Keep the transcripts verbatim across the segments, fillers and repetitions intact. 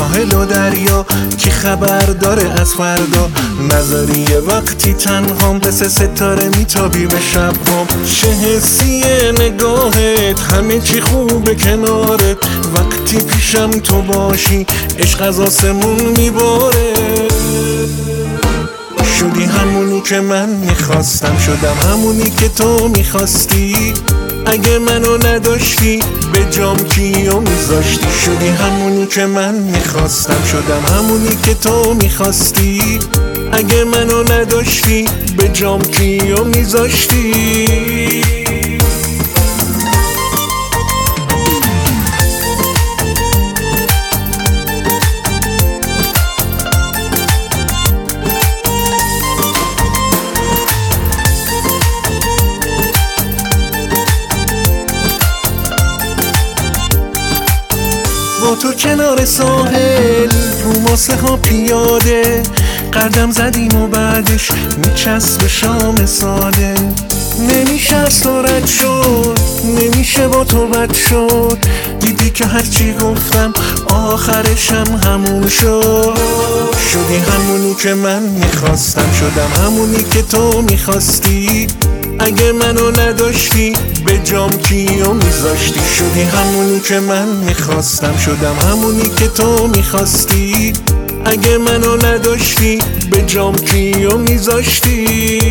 ساحل و دریا کی خبر داره از فردا؟ نذاری یه وقتی تنهام پس ستاره میتابی به شب هم. چه حسیه نگاهت، همه چی خوبه کنارت، وقتی پیشم تو باشی عشق از آسمون میباره. شدی همونی که من میخواستم، شدم همونی که تو میخواستی. اگه منو نداشتی به جام کیو میذاشتی؟ شدی همونی که من میخواستم، شدم همونی که تو میخواستی. اگه منو نداشتی به جام کیو میذاشتی؟ با تو کنار ساحل رو ماسه ها پیاده، قدم زدیم و بعدش میچسب شام ساده. نمیشه از تو رد شد، نمیشه با تو بد شد. دیدی که هرچی گفتم آخرشم همون شد. شدی همونی که من میخواستم، شدم همونی که تو میخواستی. اگه منو نداشتی به جام کیو میذاشتی؟ شدی همونی که من میخواستم، شدم همونی که تو میخواستی. اگه منو نداشتی به جام کیو میذاشتی؟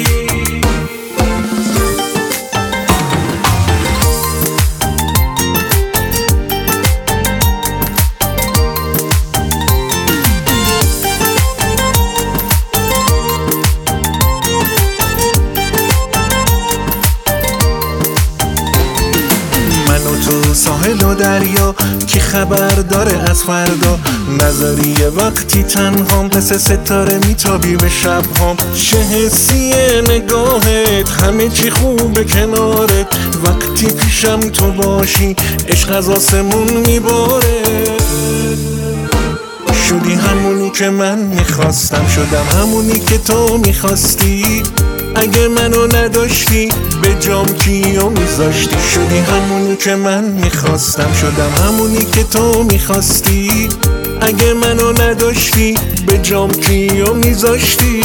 تو ساحل و دریا کی خبر داره از فردا؟ نذاری یه وقتی تنهام پس ستاره میتابی به شب هم. چه حسیه نگاهت، همه چی خوبه کنارت، وقتی پیشم تو باشی عشق از آسمون میباره. شدی همونی که من میخواستم، شدم همونی که تو میخواستی. اگه منو نداشتی به جام کیو میذاشتی؟ شدی همونی که من میخواستم، شدم همونی که تو میخواستی. اگه منو نداشتی به جام کیو میذاشتی؟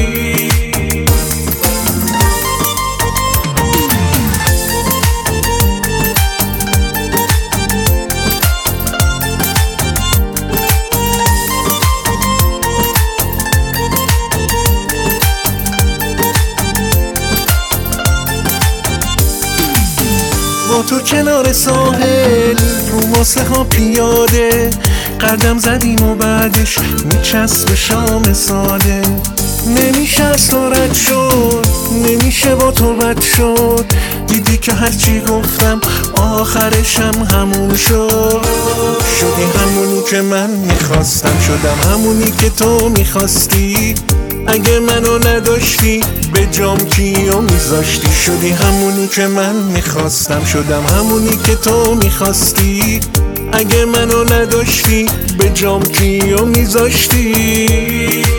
با تو کنار ساحل رو ماسه ها پیاده، قدم زدیم و بعدش میچسب شام ساده. نمیشه از تو رد شد، نمیشه با تو بد شد. دیدی که هرچی گفتم آخرشم همون شد. شدی همونی که من میخواستم، شدم همونی که تو میخواستی. اگه منو نداشتی به جام کیو میذاشتی؟ شدی همونی که من میخواستم، شدم همونی که تو میخواستی. اگه منو نداشتی به جام کیو میذاشتی؟